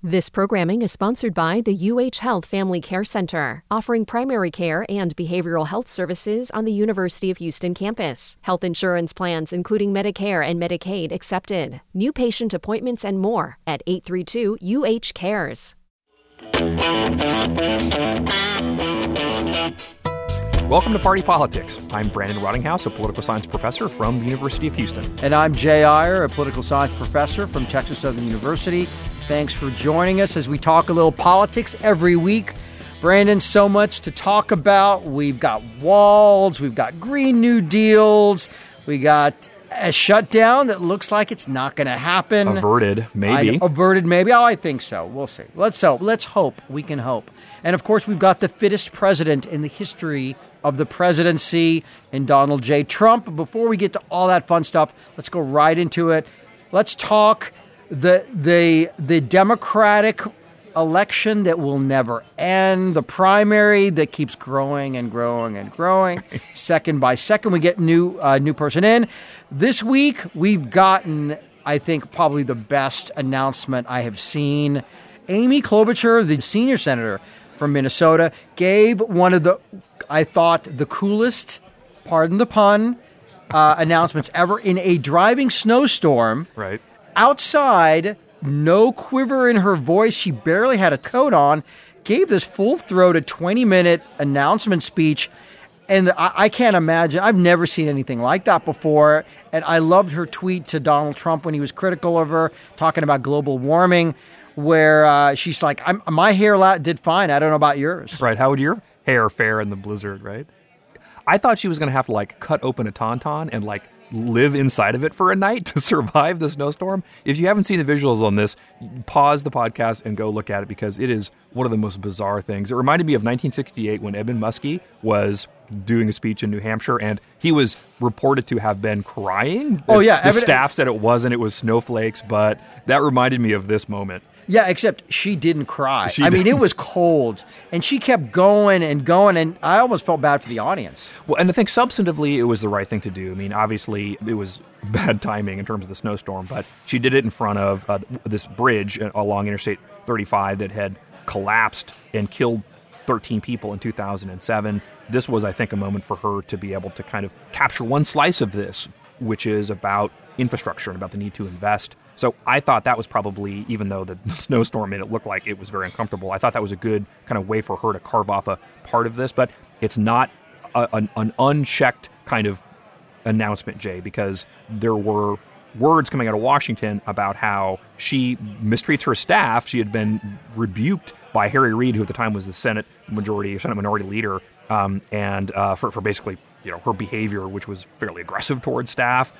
This programming is sponsored by the UH Health Family Care Center, offering primary care and behavioral health services on the University of Houston campus. Health insurance plans, including Medicare and Medicaid, accepted. New patient appointments and more at 832-UH-CARES. Welcome to Party Politics. I'm Brandon Rottinghouse, a political science professor from the University of Houston. And I'm Jay Iyer, a political science professor from Texas Southern University. Thanks for joining us as we talk a little politics every week. Brandon, so much to talk about. We've got walls, we've got Green New Deals, we got a shutdown that looks like it's not going to happen. Averted, maybe. Averted, maybe. Oh, I think so. We'll see. Let's hope. Let's hope. We can hope. And, of course, we've got the fittest president in the history of the presidency in Donald J. Trump. Before we get to all that fun stuff, let's go right into it. Let's talk the Democratic election that will never end, the primary that keeps growing and growing and growing. Second by second, we get new person in. This week, we've gotten, I think, probably the best announcement I have seen. Amy Klobuchar, the senior senator from Minnesota, gave one of the, I thought, the coolest, pardon the pun, announcements ever in a driving snowstorm. Right. Outside, no quiver in her voice. She barely had a coat on. Gave this full-throated 20-minute announcement speech. And I can't imagine. I've never seen anything like that before. And I loved her tweet to Donald Trump when he was critical of her, talking about global warming, where she's like, my hair did fine. I don't know about yours. Right. How would your hair fare in the blizzard, right? I thought she was going to have to, cut open a Tauntaun and, live inside of it for a night to survive the snowstorm. If you haven't seen the visuals on this, pause the podcast and go look at it because it is one of the most bizarre things. It reminded me of 1968 when Edmund Muskie was doing a speech in New Hampshire and he was reported to have been crying. Oh, yeah. The staff said it wasn't. It was snowflakes, but that reminded me of this moment. Yeah, except she didn't cry. I mean, it was cold, and she kept going, and I almost felt bad for the audience. Well, and I think substantively it was the right thing to do. I mean, obviously it was bad timing in terms of the snowstorm, but she did it in front of this bridge along Interstate 35 that had collapsed and killed 13 people in 2007. This was, I think, a moment for her to be able to kind of capture one slice of this, which is about infrastructure and about the need to invest. So I thought that was probably, even though the snowstorm made it look like it was very uncomfortable, I thought that was a good kind of way for her to carve off a part of this. But it's not an unchecked kind of announcement, Jay, because there were words coming out of Washington about how she mistreats her staff. She had been rebuked by Harry Reid, who at the time was the Senate Minority Leader, and for basically her behavior, which was fairly aggressive towards staff.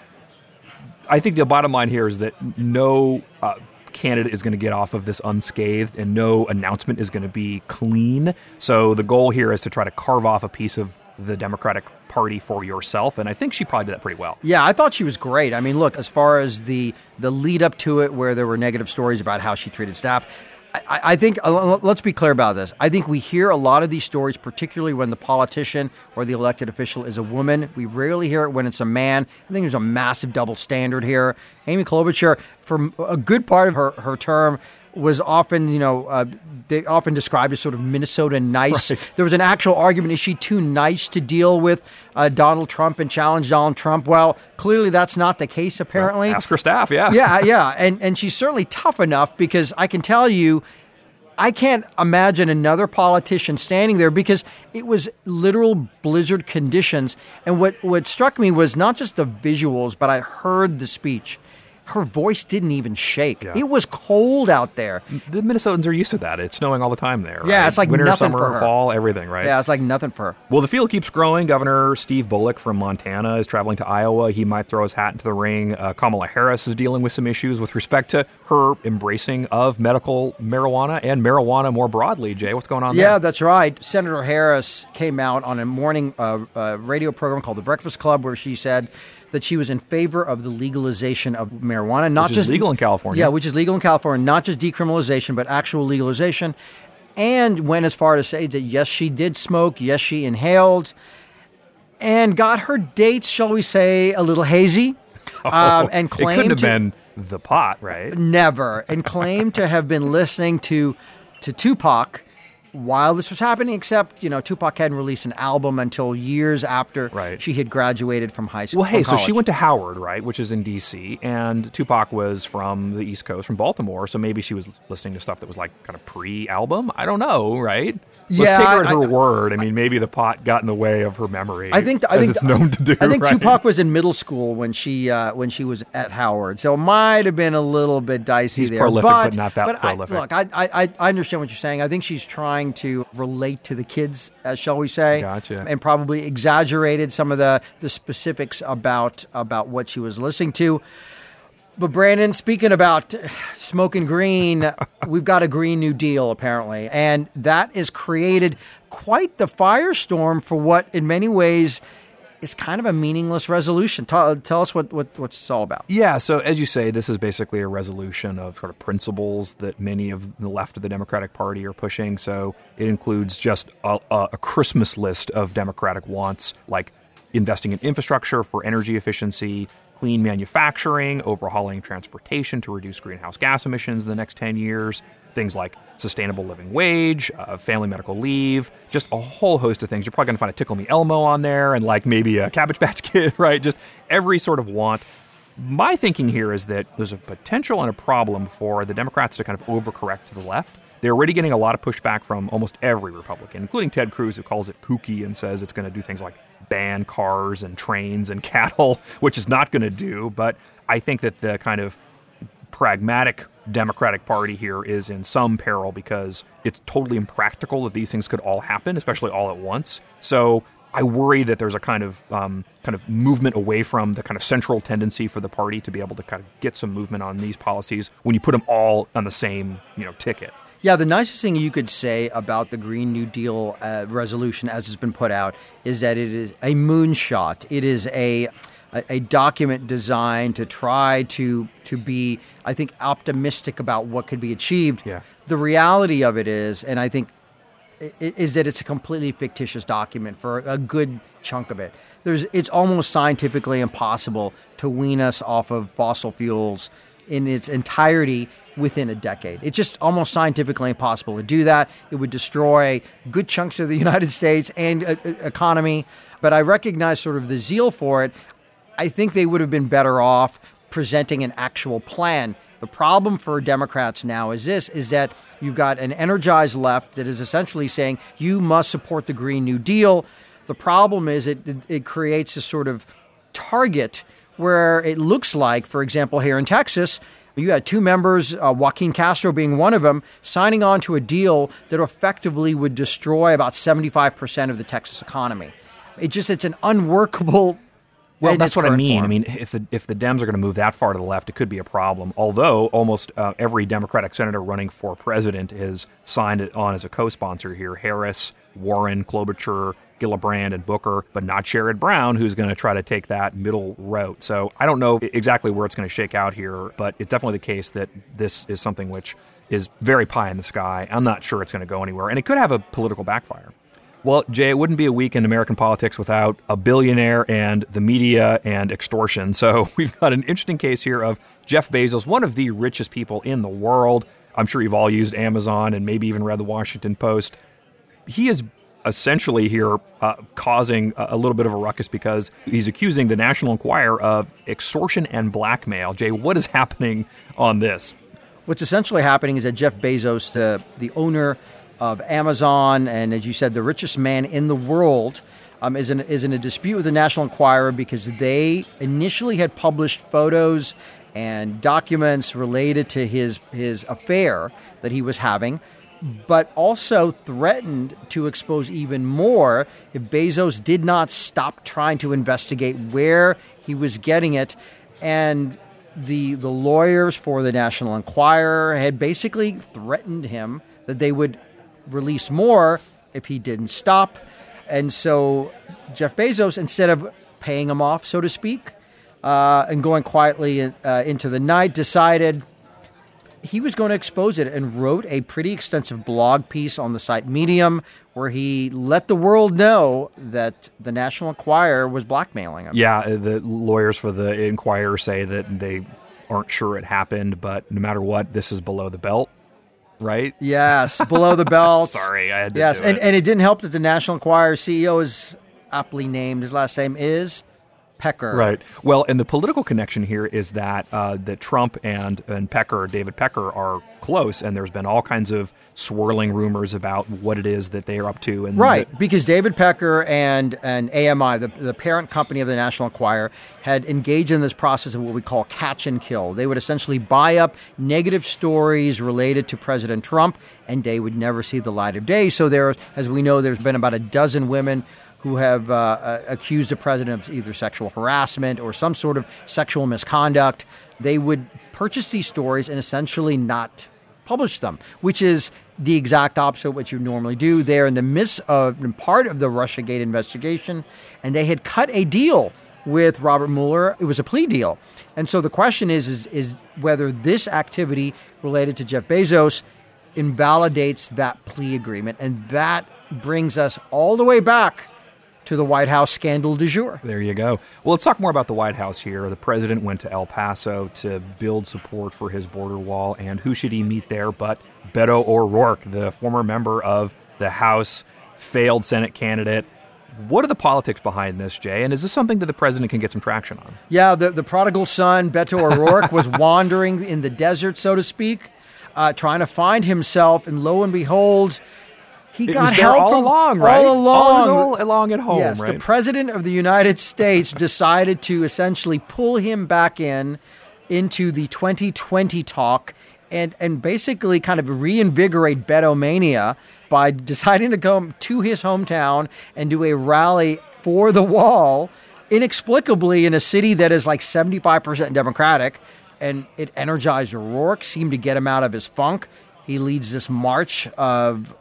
I think the bottom line here is that no candidate is going to get off of this unscathed and no announcement is going to be clean. So the goal here is to try to carve off a piece of the Democratic Party for yourself, and I think she probably did that pretty well. Yeah, I thought she was great. I mean, look, as far as the lead up to it where there were negative stories about how she treated staff, I think, let's be clear about this. I think we hear a lot of these stories, particularly when the politician or the elected official is a woman. We rarely hear it when it's a man. I think there's a massive double standard here. Amy Klobuchar, for a good part of her term, was often, they often described as sort of Minnesota nice. Right. There was an actual argument, is she too nice to deal with Donald Trump and challenge Donald Trump? Well, clearly that's not the case, apparently. Well, ask her staff, yeah. Yeah. And she's certainly tough enough because I can tell you, I can't imagine another politician standing there because it was literal blizzard conditions. And what struck me was not just the visuals, but I heard the speech. Her voice didn't even shake. Yeah. It was cold out there. The Minnesotans are used to that. It's snowing all the time there. Yeah, right? It's like winter, nothing summer, for her. Fall, everything, right? Yeah, it's like nothing for her. Well, the field keeps growing. Governor Steve Bullock from Montana is traveling to Iowa. He might throw his hat into the ring. Kamala Harris is dealing with some issues with respect to her embracing of medical marijuana and marijuana more broadly. Jay, what's going on there? Yeah, that's right. Senator Harris came out on a morning radio program called The Breakfast Club where she said that she was in favor of the legalization of marijuana. Which is legal in California. Yeah, which is legal in California, not just decriminalization, but actual legalization. And went as far to say that, yes, she did smoke, yes, she inhaled, and got her dates, shall we say, a little hazy. And claimed it couldn't have been the pot, right? Never. And claimed to have been listening to Tupac while this was happening, except, Tupac hadn't released an album until years after she had graduated from high school. Well, hey, so she went to Howard, right, which is in D.C., and Tupac was from the East Coast, from Baltimore, so maybe she was listening to stuff that was like kind of pre-album? I don't know, right? Let's take her at her word. I mean, maybe the pot got in the way of her memory, as it's known to do. I think right? Tupac was in middle school when she was at Howard, so it might have been a little bit dicey. He's there. prolific, but not that prolific. I understand what you're saying. I think she's trying to relate to the kids, shall we say. Gotcha. And probably exaggerated some of the specifics about what she was listening to. But Brandon, speaking about smoking green, we've got a Green New Deal, apparently. And that has created quite the firestorm for what, in many ways, is kind of a meaningless resolution. Tell us what it's all about. Yeah, so as you say, this is basically a resolution of sort of principles that many of the left of the Democratic Party are pushing. So it includes just a Christmas list of Democratic wants, like investing in infrastructure for energy efficiency, clean manufacturing, overhauling transportation to reduce greenhouse gas emissions in the next 10 years, things like sustainable living wage, family medical leave, just a whole host of things. You're probably going to find a Tickle Me Elmo on there and like maybe a Cabbage Patch Kid, right? Just every sort of want. My thinking here is that there's a potential and a problem for the Democrats to kind of overcorrect to the left. They're already getting a lot of pushback from almost every Republican, including Ted Cruz, who calls it kooky and says it's going to do things like ban cars and trains and cattle, which is not going to do. But I think that the kind of pragmatic Democratic Party here is in some peril because it's totally impractical that these things could all happen, especially all at once. So I worry that there's a kind of movement away from the kind of central tendency for the party to be able to kind of get some movement on these policies when you put them all on the same ticket. Yeah, the nicest thing you could say about the Green New Deal resolution as it's been put out is that it is a moonshot. It is a document designed to try to be, I think, optimistic about what could be achieved. Yeah. The reality of it is, and I think, is that it's a completely fictitious document for a good chunk of it. It's almost scientifically impossible to wean us off of fossil fuels in its entirety within a decade. It's just almost scientifically impossible to do that. It would destroy good chunks of the United States and economy. But I recognize sort of the zeal for it. I think they would have been better off presenting an actual plan. The problem for Democrats now is that you've got an energized left that is essentially saying you must support the Green New Deal. The problem is it creates a sort of target where it looks like, for example, here in Texas, you had two members, Joaquin Castro being one of them, signing on to a deal that effectively would destroy about 75% of the Texas economy. It's an unworkable. Well, that's what I mean. Form. I mean, if the Dems are going to move that far to the left, it could be a problem. Although almost every Democratic senator running for president has signed it on as a co-sponsor here. Harris, Warren, Klobuchar, Gillibrand, and Booker, but not Sherrod Brown, who's going to try to take that middle route. So I don't know exactly where it's going to shake out here, but it's definitely the case that this is something which is very pie in the sky. I'm not sure it's going to go anywhere, and it could have a political backfire. Well, Jay, it wouldn't be a week in American politics without a billionaire and the media and extortion. So we've got an interesting case here of Jeff Bezos, one of the richest people in the world. I'm sure you've all used Amazon and maybe even read the Washington Post. He is essentially here causing a little bit of a ruckus because he's accusing the National Enquirer of extortion and blackmail. Jay, what is happening on this? What's essentially happening is that Jeff Bezos, the owner of Amazon, and as you said, the richest man in the world, is in a dispute with the National Enquirer because they initially had published photos and documents related to his affair that he was having, but also threatened to expose even more if Bezos did not stop trying to investigate where he was getting it. And the lawyers for the National Enquirer had basically threatened him that they would release more if he didn't stop. And so Jeff Bezos, instead of paying him off, so to speak, and going quietly into the night, decided he was going to expose it and wrote a pretty extensive blog piece on the site Medium where he let the world know that the National Enquirer was blackmailing him. Yeah, the lawyers for the Enquirer say that they aren't sure it happened, but no matter what, this is below the belt, right? Yes, below the belt. Sorry, I had to yes, do it. And it didn't help that the National Enquirer CEO is aptly named. His last name is Pecker. Right. Well, and the political connection here is that that Trump and Pecker, David Pecker, are close, and there's been all kinds of swirling rumors about what it is that they are up to. And right, because David Pecker and AMI, the parent company of the National Enquirer, had engaged in this process of what we call catch and kill. They would essentially buy up negative stories related to President Trump, and they would never see the light of day. So there, as we know, there's been about a dozen women who have accused the president of either sexual harassment or some sort of sexual misconduct. They would purchase these stories and essentially not publish them, which is the exact opposite of what you normally do. They're in the midst of part of the Russiagate investigation, and they had cut a deal with Robert Mueller. It was a plea deal. And so the question is whether this activity related to Jeff Bezos invalidates that plea agreement. And that brings us all the way back to the White House scandal du jour. There you go. Well, let's talk more about the White House here. The president went to El Paso to build support for his border wall, and who should he meet there but Beto O'Rourke, the former member of the House, failed Senate candidate. What are the politics behind this, Jay? And is this something that the president can get some traction on? Yeah, the prodigal son, Beto O'Rourke, was wandering in the desert, so to speak, trying to find himself, and lo and behold, he got help all from along, right? All along. All along at home, yes, right? The president of the United States decided to essentially pull him back into the 2020 talk and basically kind of reinvigorate Beto mania by deciding to come to his hometown and do a rally for the wall, inexplicably in a city that is like 75% Democratic. And it energized O'Rourke, seemed to get him out of his funk. He leads this march of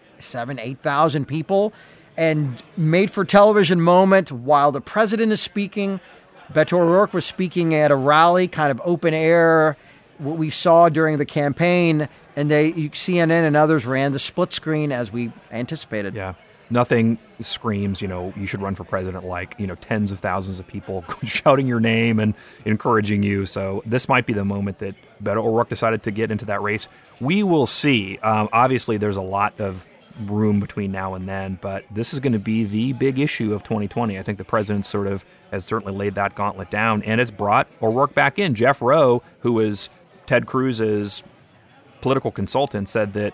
8,000 people, and made for television moment while the president is speaking. Beto O'Rourke was speaking at a rally, kind of open air, what we saw during the campaign, and CNN and others ran the split screen as we anticipated. Yeah. Nothing screams, you should run for president like, tens of thousands of people shouting your name and encouraging you. So this might be the moment that Beto O'Rourke decided to get into that race. We will see. Obviously, there's a lot of room between now and then, but this is going to be the big issue of 2020. I think the president has certainly laid that gauntlet down, and it's brought O'Rourke back in. Jeff Rowe, who is Ted Cruz's political consultant, said that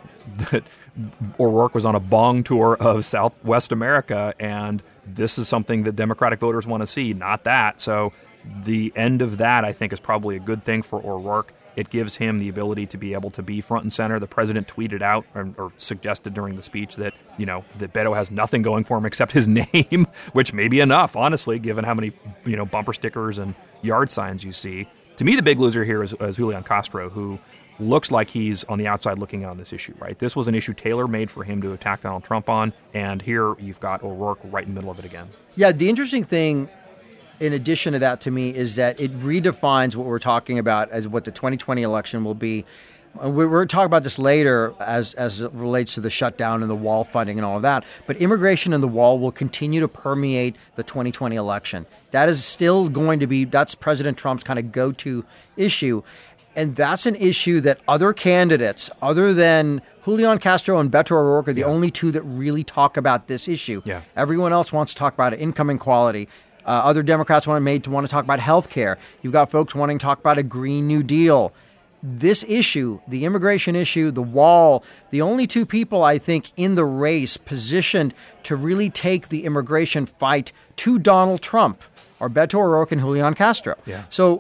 O'Rourke was on a bong tour of Southwest America, and this is something that Democratic voters want to see, not that. So the end of that, I think, is probably a good thing for O'Rourke. It gives him the ability to be able to be front and center. The president tweeted out or suggested during the speech that, that Beto has nothing going for him except his name, which may be enough, honestly, given how many, bumper stickers and yard signs you see. To me, the big loser here is Julian Castro, who looks like he's on the outside looking in on this issue, right? This was an issue tailor-made for him to attack Donald Trump on, and here you've got O'Rourke right in the middle of it again. Yeah, the interesting thing in addition to that, to me, is that it redefines what we're talking about as what the 2020 election will be. We're going to talk about this later as it relates to the shutdown and the wall funding and all of that. But immigration and the wall will continue to permeate the 2020 election. That is still going to be, that's President Trump's kind of go-to issue. And that's an issue that other candidates, other than Julian Castro and Beto O'Rourke, are the only two that really talk about this issue. Yeah. Everyone else wants to talk about income inequality. Other Democrats want to talk about health care. You've got folks wanting to talk about a Green New Deal. This issue, the immigration issue, the wall, the only two people I think in the race positioned to really take the immigration fight to Donald Trump are Beto O'Rourke and Julian Castro. Yeah. So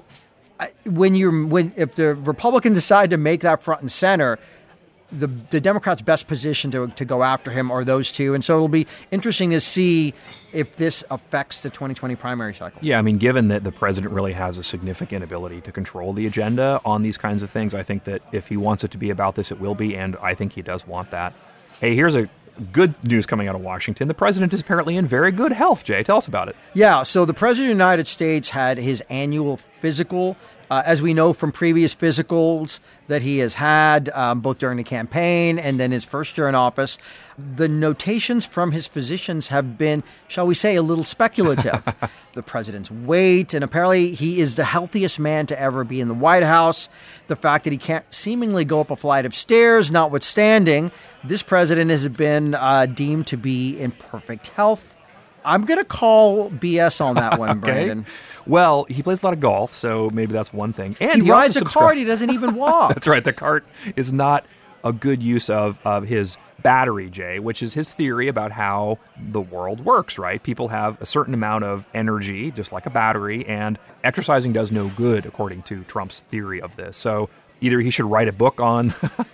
if the Republicans decide to make that front and center, the Democrats' best position to go after him are those two. And so it'll be interesting to see if this affects the 2020 primary cycle. Yeah, I mean, given that the president really has a significant ability to control the agenda on these kinds of things, I think that if he wants it to be about this, it will be, and I think he does want that. Hey, here's a good news coming out of Washington. The president is apparently in very good health. Jay, tell us about it. Yeah, so the president of the United States had his annual physical As we know from previous physicals that he has had, both during the campaign and then his first year in office, the notations from his physicians have been, shall we say, a little speculative. The president's weight, and apparently he is the healthiest man to ever be in the White House. The fact that he can't seemingly go up a flight of stairs, notwithstanding, this president has been deemed to be in perfect health. I'm going to call BS on that one, Okay. Brandon. Well, he plays a lot of golf, so maybe that's one thing. And He rides a cart. He doesn't even walk. That's right. The cart is not a good use of his battery, Jay, which is his theory about how the world works, right? People have a certain amount of energy, just like a battery, and exercising does no good, according to Trump's theory of this. So either he should write a book on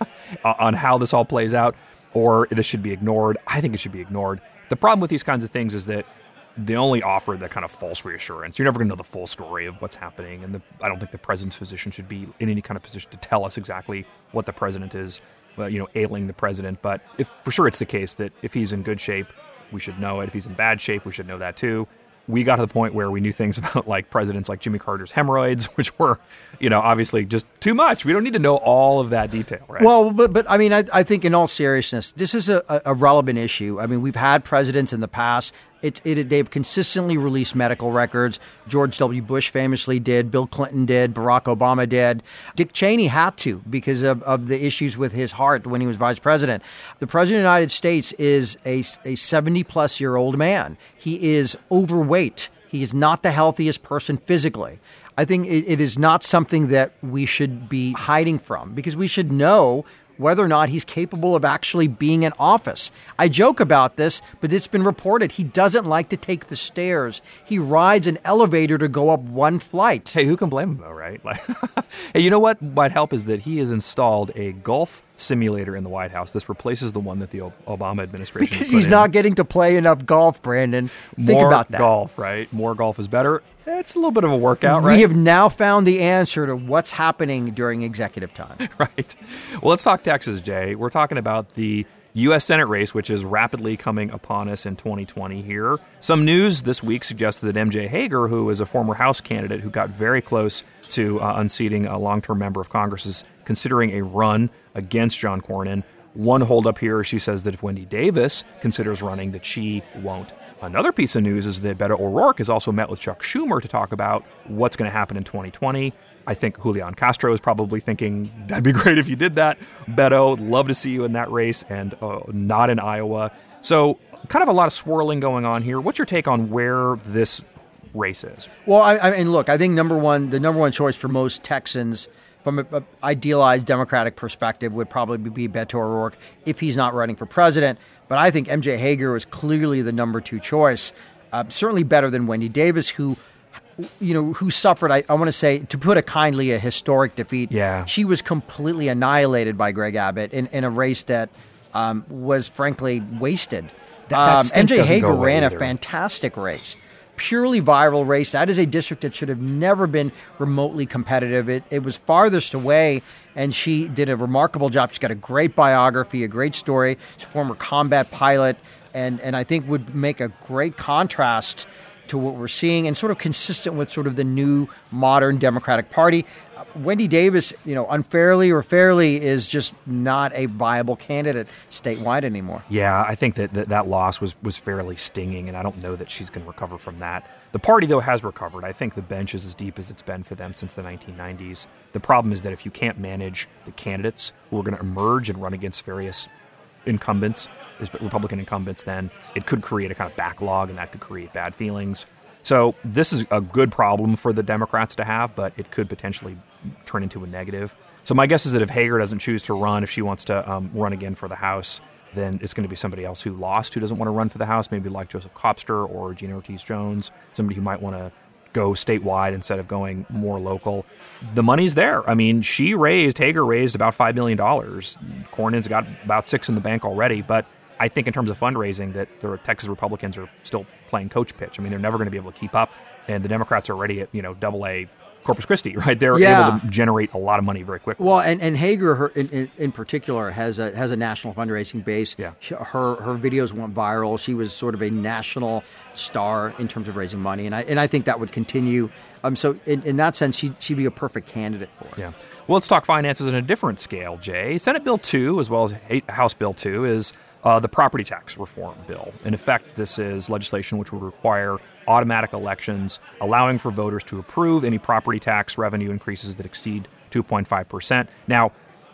on how this all plays out, or this should be ignored. I think it should be ignored. The problem with these kinds of things is that they only offer that kind of false reassurance. You're never going to know the full story of what's happening, and I don't think the president's physician should be in any kind of position to tell us exactly what the president is, ailing the president. But if for sure it's the case that if he's in good shape, we should know it. If he's in bad shape, we should know that too. We got to the point where we knew things about like presidents like Jimmy Carter's hemorrhoids, which were, obviously just too much. We don't need to know all of that detail, right? Well, but I mean, I think in all seriousness, this is a relevant issue. I mean, we've had presidents in the past. They've consistently released medical records. George W. Bush famously did. Bill Clinton did. Barack Obama did. Dick Cheney had to because of the issues with his heart when he was vice president. The president of the United States is a 70-plus-year-old man. He is overweight. He is not the healthiest person physically. I think it is not something that we should be hiding from because we should know whether or not he's capable of actually being in office. I joke about this, but it's been reported he doesn't like to take the stairs. He rides an elevator to go up one flight. Hey, who can blame him, though, right? Hey, you know what might help is that he has installed a golf simulator in the White House. This replaces the one that the Obama administration Because he's not getting to play enough golf, Brandon. Think about that. More golf, right? More golf is better. It's a little bit of a workout, right? We have now found the answer to what's happening during executive time. Right. Well, let's talk Texas, Jay. We're talking about the U.S. Senate race, which is rapidly coming upon us in 2020 here. Some news this week suggests that MJ Hager, who is a former House candidate who got very close to unseating a long-term member of Congress, is considering a run against John Cornyn. One holdup here, she says that if Wendy Davis considers running, that she won't. Another piece of news is that Beto O'Rourke has also met with Chuck Schumer to talk about what's going to happen in 2020. I think Julian Castro is probably thinking, that'd be great if you did that. Beto, love to see you in that race, and not in Iowa. So kind of a lot of swirling going on here. What's your take on where this race is? Well, I mean, look, I think the number one choice for most Texans from an idealized Democratic perspective would probably be Beto O'Rourke if he's not running for president. But I think MJ Hager was clearly the number two choice, certainly better than Wendy Davis, who suffered, I want to say, to put it kindly, a historic defeat. Yeah. She was completely annihilated by Greg Abbott in a race that was, frankly, wasted. MJ Hager ran a fantastic race. Purely viral race. That is a district that should have never been remotely competitive. It was farthest away, and she did a remarkable job. She's got a great biography, a great story. She's a former combat pilot, and I think would make a great contrast to what we're seeing and sort of consistent with sort of the new modern Democratic Party. Wendy Davis, unfairly or fairly, is just not a viable candidate statewide anymore. Yeah, I think that loss was fairly stinging, and I don't know that she's going to recover from that. The party, though, has recovered. I think the bench is as deep as it's been for them since the 1990s. The problem is that if you can't manage the candidates who are going to emerge and run against various incumbents, Republican incumbents, then it could create a kind of backlog, and that could create bad feelings. So this is a good problem for the Democrats to have, but it could potentially turn into a negative. So my guess is that if Hager doesn't choose to run, if she wants to run again for the House, then it's going to be somebody else who lost who doesn't want to run for the House, maybe like Joseph Kopster or Gina Ortiz-Jones, somebody who might want to go statewide instead of going more local. The money's there. I mean, Hager raised about $5 million. Cornyn's got about $6 million in the bank already, but I think in terms of fundraising that the Texas Republicans are still playing coach pitch. I mean, they're never going to be able to keep up, and the Democrats are already at, AA Corpus Christi, right? They're Yeah. able to generate a lot of money very quickly. Well, and Hager in particular has a national fundraising base. Yeah. Her videos went viral. She was sort of a national star in terms of raising money, and I think that would continue. So in that sense, she'd be a perfect candidate for it. Yeah. Well, let's talk finances on a different scale, Jay. Senate Bill 2, as well as House Bill 2, is the property tax reform bill. In effect, this is legislation which would require automatic elections, allowing for voters to approve any property tax revenue increases that exceed 2.5%. Now,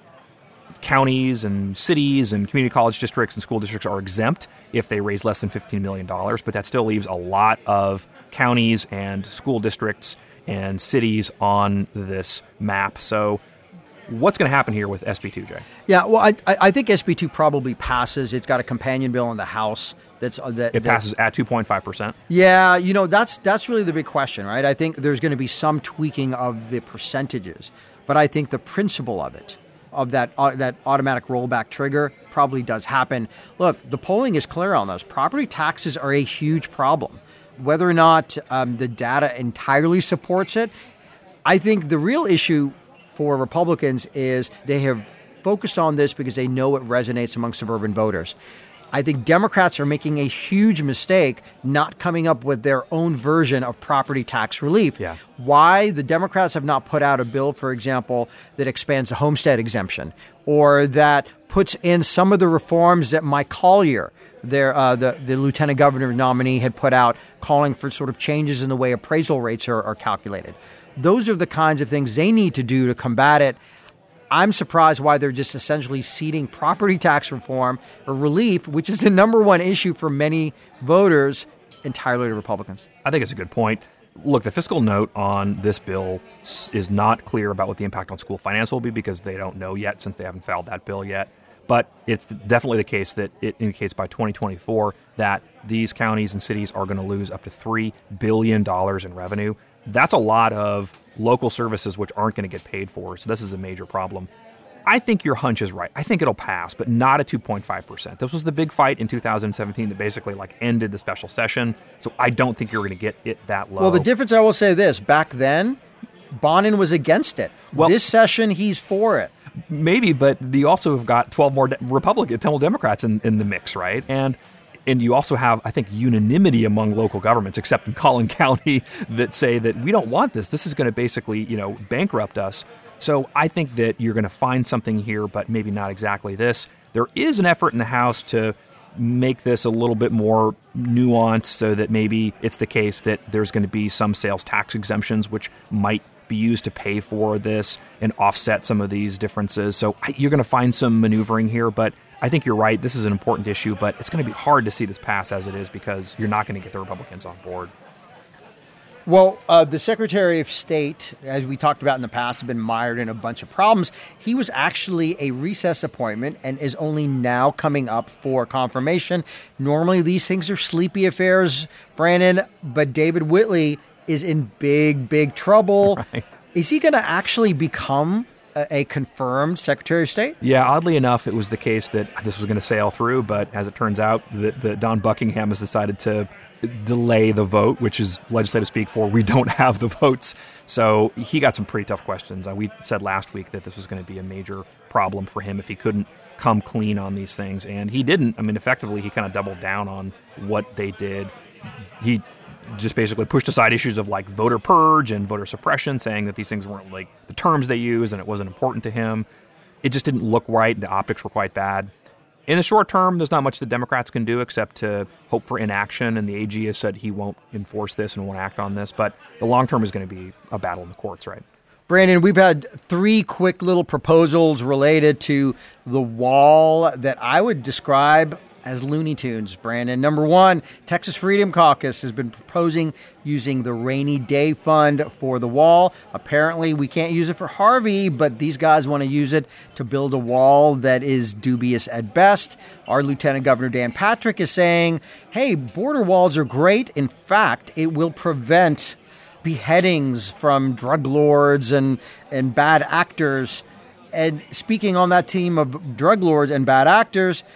counties and cities and community college districts and school districts are exempt if they raise less than $15 million, but that still leaves a lot of counties and school districts and cities on this map. So what's going to happen here with SB 2, Jay? Yeah, well, I think SB 2 probably passes. It's got a companion bill in the House It passes at 2.5%. Yeah, that's really the big question, right? I think there's going to be some tweaking of the percentages, but I think the principle of it, of that automatic rollback trigger, probably does happen. Look, the polling is clear on those. Property taxes are a huge problem. Whether or not the data entirely supports it, I think the real issue for Republicans is they have focused on this because they know it resonates among suburban voters. I think Democrats are making a huge mistake not coming up with their own version of property tax relief. Yeah. Why the Democrats have not put out a bill, for example, that expands the homestead exemption or that puts in some of the reforms that Mike Collier, the lieutenant governor nominee, had put out, calling for sort of changes in the way appraisal rates are calculated. Those are the kinds of things they need to do to combat it. I'm surprised why they're just essentially ceding property tax reform or relief, which is the number one issue for many voters, entirely to Republicans. I think it's a good point. Look, the fiscal note on this bill is not clear about what the impact on school finance will be because they don't know yet since they haven't filed that bill yet. But it's definitely the case that it indicates by 2024 that these counties and cities are going to lose up to $3 billion in revenue. That's a lot of local services which aren't going to get paid for. So this is a major problem. I think your hunch is right. I think it'll pass, but not at 2.5%. This was the big fight in 2017 that basically ended the special session. So I don't think you're going to get it that low. Well, the difference, I will say this, back then, Bonin was against it. Well, this session, he's for it. Maybe, but you also have got 12 more Democrats in the mix, right? And you also have, I think, unanimity among local governments, except in Collin County, that say that we don't want this. This is going to basically, bankrupt us. So I think that you're going to find something here, but maybe not exactly this. There is an effort in the House to make this a little bit more nuanced so that maybe it's the case that there's going to be some sales tax exemptions which might be used to pay for this and offset some of these differences. So you're going to find some maneuvering here, but I think you're right. This is an important issue, but it's going to be hard to see this pass as it is because you're not going to get the Republicans on board. Well, the Secretary of State, as we talked about in the past, has been mired in a bunch of problems. He was actually a recess appointment and is only now coming up for confirmation. Normally, these things are sleepy affairs, Brandon, but David Whitley is in big, big trouble. Right. Is he going to actually become a confirmed Secretary of State? Yeah, oddly enough, it was the case that this was going to sail through, but as it turns out, the Don Buckingham has decided to delay the vote, which is legislative speak for we don't have the votes. So he got some pretty tough questions. We said last week that this was going to be a major problem for him if he couldn't come clean on these things, and he didn't. I mean, effectively, he kind of doubled down on what they did. He just basically pushed aside issues of voter purge and voter suppression, saying that these things weren't the terms they use and it wasn't important to him. It just didn't look right. The optics were quite bad. In the short term, there's not much the Democrats can do except to hope for inaction, and the AG has said he won't enforce this and won't act on this, but the long term is going to be a battle in the courts, right? Brandon, we've had 3 quick little proposals related to the wall that I would describe as Looney Tunes, Brandon. Number 1, Texas Freedom Caucus has been proposing using the rainy day fund for the wall. Apparently, we can't use it for Harvey, but these guys want to use it to build a wall that is dubious at best. Our Lieutenant Governor Dan Patrick is saying, hey, border walls are great. In fact, it will prevent beheadings from drug lords and bad actors. And speaking on that team of drug lords and bad actors,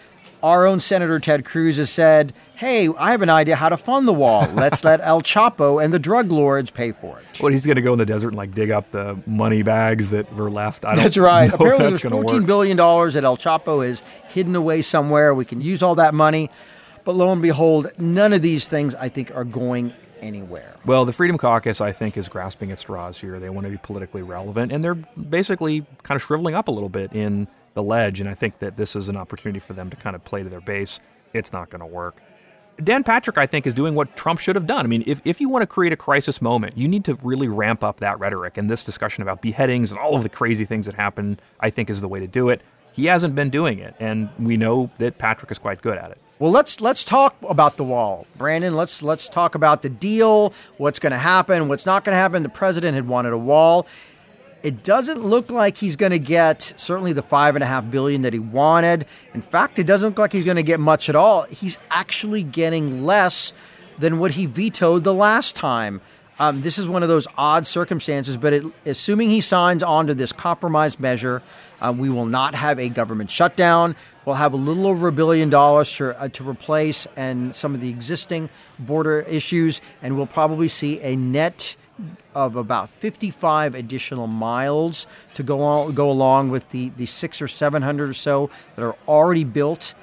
Our own Senator Ted Cruz has said, hey, I have an idea how to fund the wall. Let's let El Chapo and the drug lords pay for it. Well, he's going to go in the desert and like dig up the money bags that were left. That's right. Apparently there's $14 billion that El Chapo is hidden away somewhere. We can use all that money. But lo and behold, none of these things, I think, are going anywhere. Well, the Freedom Caucus, I think, is grasping at straws here. They want to be politically relevant, and they're basically kind of shriveling up a little bit in the ledge, and I think that this is an opportunity for them to kind of play to their base. It's not going to work. Dan Patrick, I think, is doing what Trump should have done. I mean, if you want to create a crisis moment, you need to really ramp up that rhetoric, and this discussion about beheadings and all of the crazy things that happen, I think, is the way to do it. He hasn't been doing it, and we know that Patrick is quite good at it. Well, let's talk about the wall, Brandon. Let's talk about the deal, what's going to happen, what's not going to happen. The president had wanted a wall. It doesn't look like he's going to get certainly the $5.5 billion that he wanted. In fact, it doesn't look like he's going to get much at all. He's actually getting less than what he vetoed the last time. This is one of those odd circumstances, but assuming he signs on to this compromise measure, we will not have a government shutdown. We'll have a little over $1 billion to replace and some of the existing border issues, and we'll probably see a net of about 55 additional miles to go along with the 600 or 700 or so that are already built.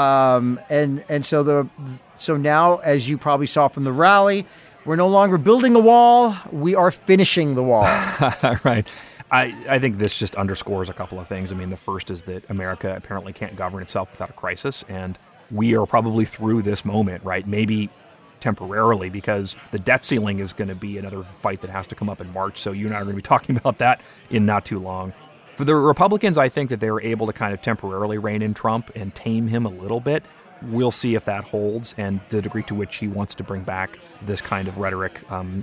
So now, as you probably saw from the rally, we're no longer building a wall. We are finishing the wall. Right. I think this just underscores a couple of things. I mean, the first is that America apparently can't govern itself without a crisis, and we are probably through this moment, right? Maybe temporarily, because the debt ceiling is going to be another fight that has to come up in March, so you and I are going to be talking about that in not too long. For the Republicans, I think that they were able to kind of temporarily rein in Trump and tame him a little bit. We'll see if that holds and the degree to which he wants to bring back this kind of rhetoric,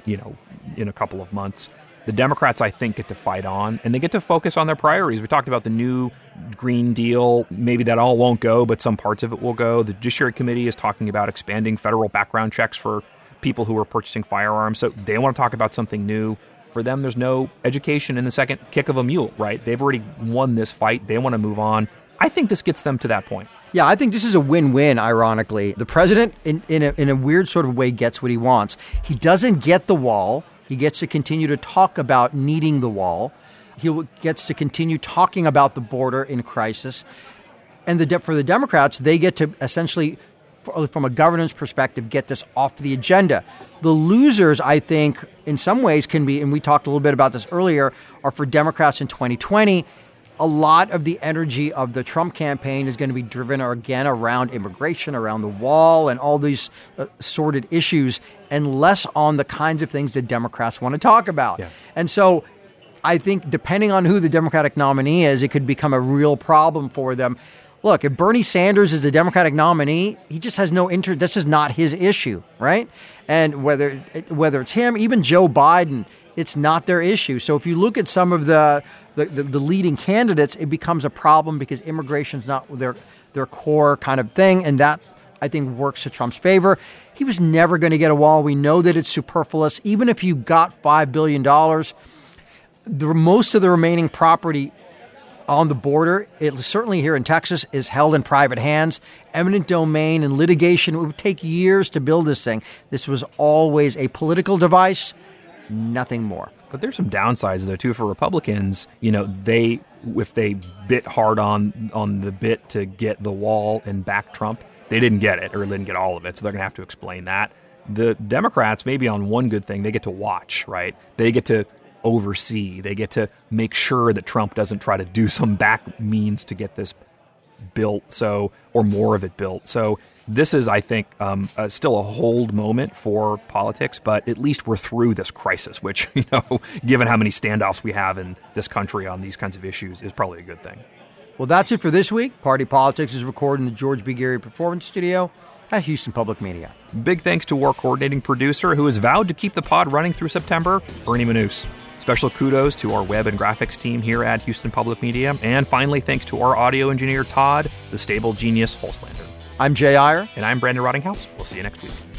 in a couple of months. The Democrats, I think, get to fight on, and they get to focus on their priorities. We talked about the new Green Deal. Maybe that all won't go, but some parts of it will go. The Judiciary Committee is talking about expanding federal background checks for people who are purchasing firearms. So they want to talk about something new. For them, there's no education in the second kick of a mule, right? They've already won this fight. They want to move on. I think this gets them to that point. Yeah, I think this is a win-win, ironically. The president, in a weird sort of way, gets what he wants. He doesn't get the wall. He gets to continue to talk about needing the wall. He gets to continue talking about the border in crisis. And for the Democrats, they get to essentially, from a governance perspective, get this off the agenda. The losers, I think, in some ways can be, and we talked a little bit about this earlier, are for Democrats in 2020. A lot of the energy of the Trump campaign is going to be driven again around immigration, around the wall, and all these sordid issues, and less on the kinds of things that Democrats want to talk about. Yeah. And so I think depending on who the Democratic nominee is, it could become a real problem for them. Look, if Bernie Sanders is the Democratic nominee, he just has no interest. This is not his issue, right? And whether it's him, even Joe Biden, it's not their issue. So if you look at some of the leading candidates, it becomes a problem because immigration is not their core kind of thing, and that, I think, works to Trump's favor. He was never going to get a wall. We know that it's superfluous. Even if you got $5 billion, most of the remaining property on the border, certainly here in Texas, is held in private hands. Eminent domain and litigation, it would take years to build this thing. This was always a political device, nothing more. But there's some downsides, though, too, for Republicans. If they bit hard on the bit to get the wall and back Trump, they didn't get it, or they didn't get all of it, so they're going to have to explain that. The Democrats, maybe on one good thing, they get to watch, right? They get to oversee. They get to make sure that Trump doesn't try to do some back means to get this built, or more of it built. So this is, I think, still a hold moment for politics, but at least we're through this crisis, which, given how many standoffs we have in this country on these kinds of issues, is probably a good thing. Well, that's it for this week. Party Politics is recorded in the George B. Geary Performance Studio at Houston Public Media. Big thanks to our coordinating producer, who has vowed to keep the pod running through September, Bernie Manous. Special kudos to our web and graphics team here at Houston Public Media. And finally, thanks to our audio engineer, Todd, the stable genius Holslander. I'm Jay Iyer. And I'm Brandon Rottinghouse. We'll see you next week.